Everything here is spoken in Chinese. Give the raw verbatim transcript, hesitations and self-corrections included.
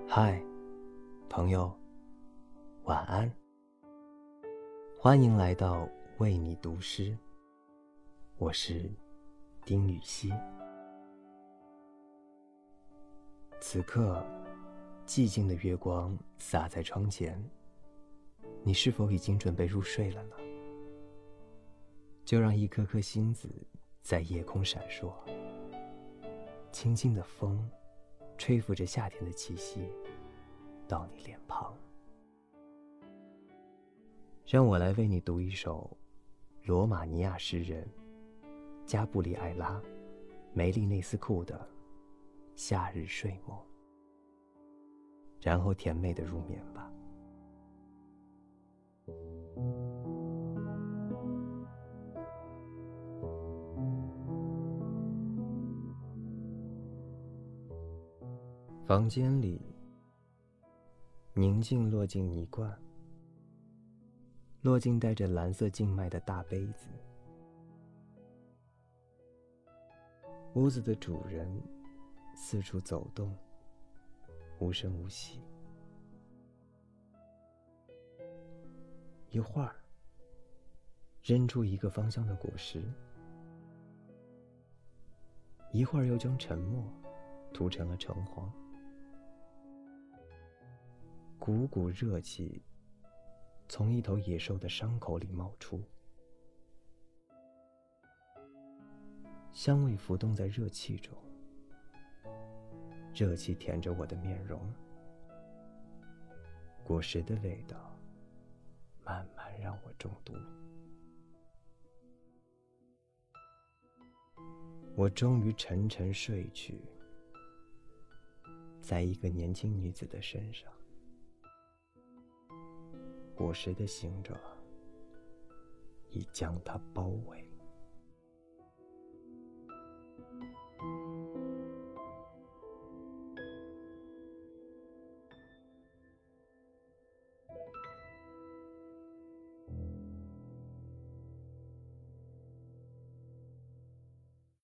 嗨，朋友，晚安。欢迎来到为你读诗，我是丁禹兮。此刻，寂静的月光洒在窗前，你是否已经准备入睡了呢？就让一颗颗星子在夜空闪烁，轻轻的风吹拂着夏天的气息到你脸庞。让我来为你读一首罗马尼亚诗人加布里埃拉·梅利内斯库的《夏日睡梦》，然后甜美的入眠吧。房间里，宁静落进泥罐，落进带着蓝色静脉的大杯子。屋子的主人四处走动，无声无息。一会儿，扔出一个芳香的果实，一会儿又将沉默涂成了橙黄。股股热气从一头野兽的伤口里冒出，香味浮动在热气中，热气舔着我的面容，果实的味道慢慢让我中毒。我终于沉沉睡去，在一个年轻女子的身上。果实的行者已将她包围。